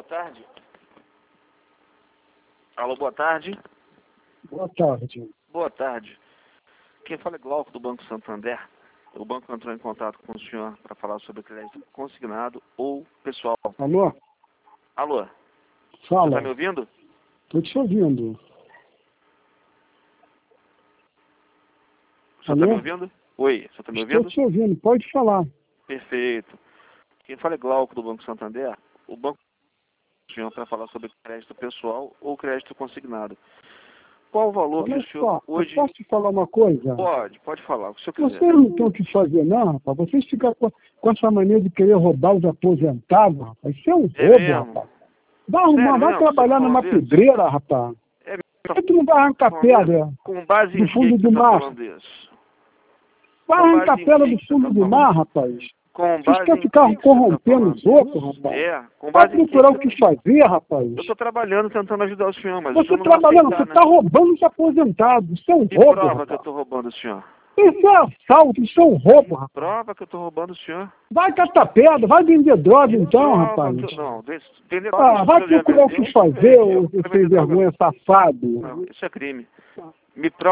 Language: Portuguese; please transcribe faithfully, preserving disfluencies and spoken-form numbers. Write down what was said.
tarde. Alô, boa tarde. Boa tarde. Boa tarde. Quem fala é Glauco, do Banco Santander. O banco entrou em contato com o senhor para falar sobre crédito consignado ou pessoal. Alô? Alô? Você Fala. está me ouvindo? Estou te ouvindo. Você está me ouvindo? Oi, você está me ouvindo? Estou te ouvindo, pode falar. Perfeito. Quem fala é Glauco, do Banco Santander. O banco entrou o senhor para falar sobre crédito pessoal ou crédito consignado. Qual o valor Olha que o senhor só, hoje... eu posso te falar uma coisa? Pode, pode falar, o que o senhor quiser. Vocês não tem o que fazer, não, rapaz. Vocês ficam com, com essa mania de querer roubar os aposentados, rapaz. Isso é um É roubo, mesmo? rapaz. Vai arrumar, Sério vai mesmo? Você trabalhar tá numa falando isso? pedreira, rapaz. É mesmo? Por que tu não vai arrancar Falando isso? pedra Com base do em que fundo que do você está mar? falando isso? Vai Com arrancar base em pedra que do que você fundo está do falando? mar, rapaz. Com Vocês base querem em ficar que que você está corrompendo os falando outros, isso? rapaz. É, com Vai base em que procurar o que que você... fazer, rapaz. Eu estou trabalhando, tentando ajudar o senhor, mas o Você senhor não vai trabalhando, aceitar, você né? está roubando os aposentados. Isso é um Me roubo, prova que eu rapaz. estou roubando o senhor. Isso é assalto, isso é um roubo, rapaz. Prova que eu estou roubando o senhor. Vai catar pedra, vai vender droga Me então, prova rapaz. que eu... Não, vender droga, Ah, se o vai senhor já procurar o vendeu, que fazer, vende. Eu ô não seu vou sem vender droga, vergonha safado. não. Isso é crime. Me prova